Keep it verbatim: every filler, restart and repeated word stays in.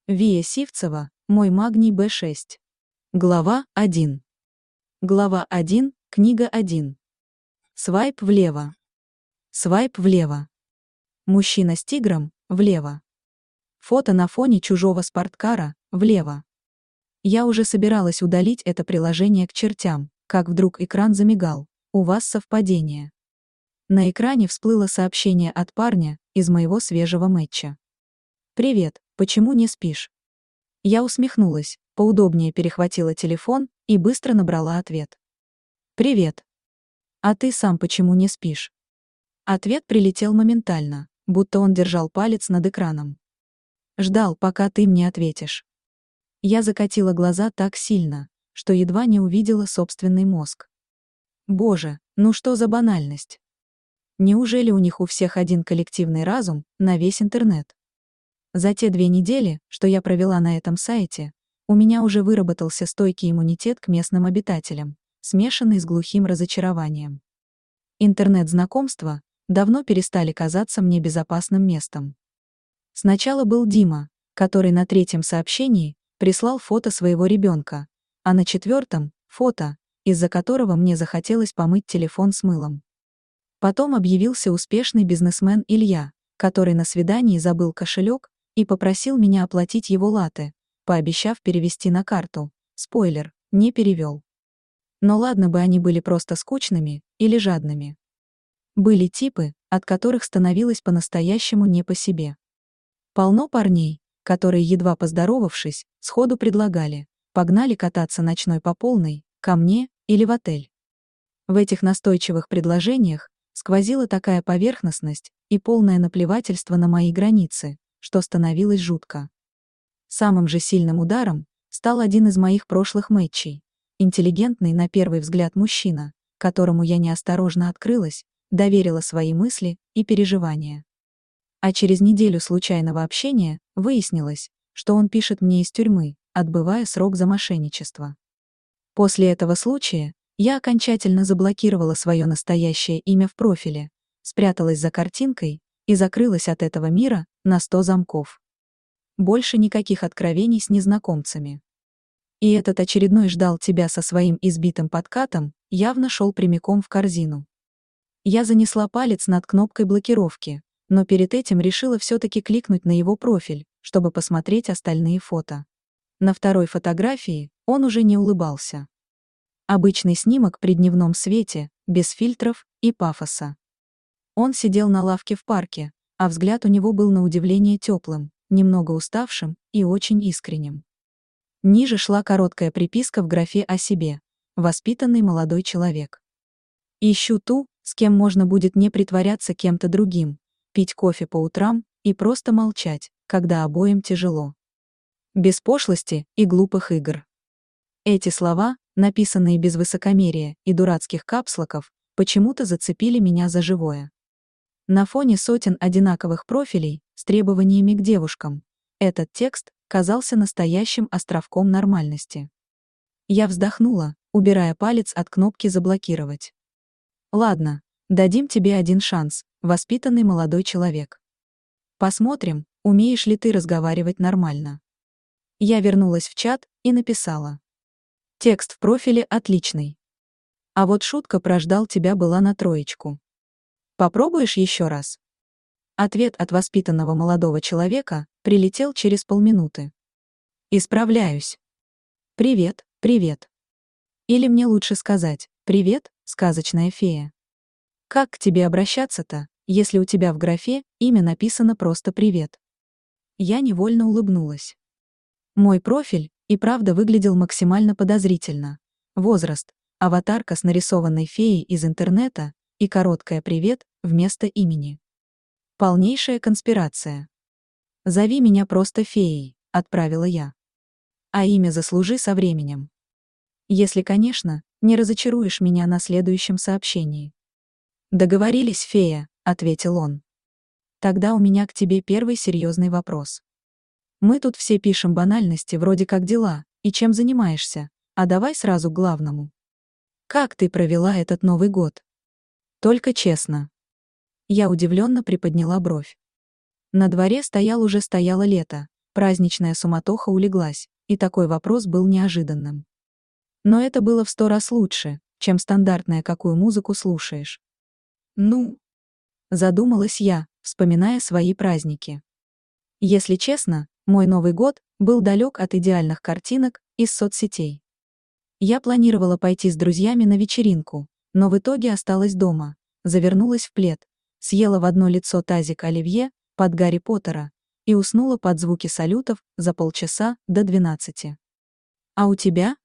Вия Сивцева, мой магний бэ шесть. Глава один. Глава один, книга один. Свайп влево. Свайп влево. Мужчина с тигром, влево. Фото на фоне чужого спорткара, влево. Я уже собиралась удалить это приложение к чертям, как вдруг экран замигал. У вас совпадение. На экране всплыло сообщение от парня из моего свежего мэтча. «Привет, почему не спишь?» Я усмехнулась, поудобнее перехватила телефон и быстро набрала ответ. «Привет. А ты сам почему не спишь?» Ответ прилетел моментально, будто он держал палец над экраном. «Ждал, пока ты мне ответишь». Я закатила глаза так сильно, что едва не увидела собственный мозг. Боже, ну что за банальность? Неужели у них у всех один коллективный разум на весь интернет? За те две недели, что я провела на этом сайте, у меня уже выработался стойкий иммунитет к местным обитателям, смешанный с глухим разочарованием. Интернет-знакомства давно перестали казаться мне безопасным местом. Сначала был Дима, который на третьем сообщении прислал фото своего ребенка, а на четвертом — фото, из-за которого мне захотелось помыть телефон с мылом. Потом объявился успешный бизнесмен Илья, который на свидании забыл кошелек и попросил меня оплатить его латте, пообещав перевести на карту. Спойлер, не перевел. Но ладно бы они были просто скучными или жадными. Были типы, от которых становилось по-настоящему не по себе. Полно парней, которые, едва поздоровавшись, сходу предлагали: погнали кататься ночной по полной, ко мне или в отель. В этих настойчивых предложениях сквозила такая поверхностность и полное наплевательство на мои границы, что становилось жутко. Самым же сильным ударом стал один из моих прошлых мэтчей. Интеллигентный на первый взгляд мужчина, которому я неосторожно открылась, доверила свои мысли и переживания. А через неделю случайного общения выяснилось, что он пишет мне из тюрьмы, отбывая срок за мошенничество. После этого случая я окончательно заблокировала свое настоящее имя в профиле, спряталась за картинкой и закрылась от этого мира на сто замков. Больше никаких откровений с незнакомцами. И этот очередной ждал тебя со своим избитым подкатом явно шел прямиком в корзину. Я занесла палец над кнопкой блокировки, но перед этим решила все-таки кликнуть на его профиль, чтобы посмотреть остальные фото. На второй фотографии он уже не улыбался. Обычный снимок при дневном свете, без фильтров и пафоса. Он сидел на лавке в парке, а взгляд у него был на удивление теплым, немного уставшим и очень искренним. Ниже шла короткая приписка в графе о себе: «Воспитанный молодой человек». Ищу ту, с кем можно будет не притворяться кем-то другим, пить кофе по утрам и просто молчать, когда обоим тяжело. Без пошлости и глупых игр. Эти слова, написанные без высокомерия и дурацких капслоков, почему-то зацепили меня за живое. На фоне сотен одинаковых профилей с требованиями к девушкам этот текст казался настоящим островком нормальности. Я вздохнула, убирая палец от кнопки «Заблокировать». Ладно, дадим тебе один шанс, воспитанный молодой человек. Посмотрим, умеешь ли ты разговаривать нормально. Я вернулась в чат и написала. Текст в профиле отличный. А вот шутка про «ждал тебя» была на троечку. Попробуешь еще раз? Ответ от воспитанного молодого человека прилетел через полминуты. Исправляюсь. Привет, привет. Или мне лучше сказать: привет, сказочная фея. Как к тебе обращаться-то, если у тебя в графе имя написано просто «привет»? Я невольно улыбнулась. Мой профиль и правда выглядел максимально подозрительно. Возраст, аватарка с нарисованной феей из интернета и короткое «привет» вместо имени. Полнейшая конспирация. «Зови меня просто феей», — отправила я. А имя заслужи со временем. Если, конечно, не разочаруешь меня на следующем сообщении. «Договорились, фея», — ответил он. Тогда у меня к тебе первый серьезный вопрос. Мы тут все пишем банальности вроде как дела, и чем занимаешься, а давай сразу к главному. Как ты провела этот Новый год? Только честно. Я удивленно приподняла бровь. На дворе стоял уже стояло лето, праздничная суматоха улеглась, и такой вопрос был неожиданным. Но это было в сто раз лучше, чем стандартная «какую музыку слушаешь?». «Ну?» — задумалась я, вспоминая свои праздники. Если честно, мой Новый год был далек от идеальных картинок из соцсетей. Я планировала пойти с друзьями на вечеринку, но в итоге осталась дома, завернулась в плед, съела в одно лицо тазик оливье под Гарри Поттера и уснула под звуки салютов за полчаса до двенадцати. А у тебя?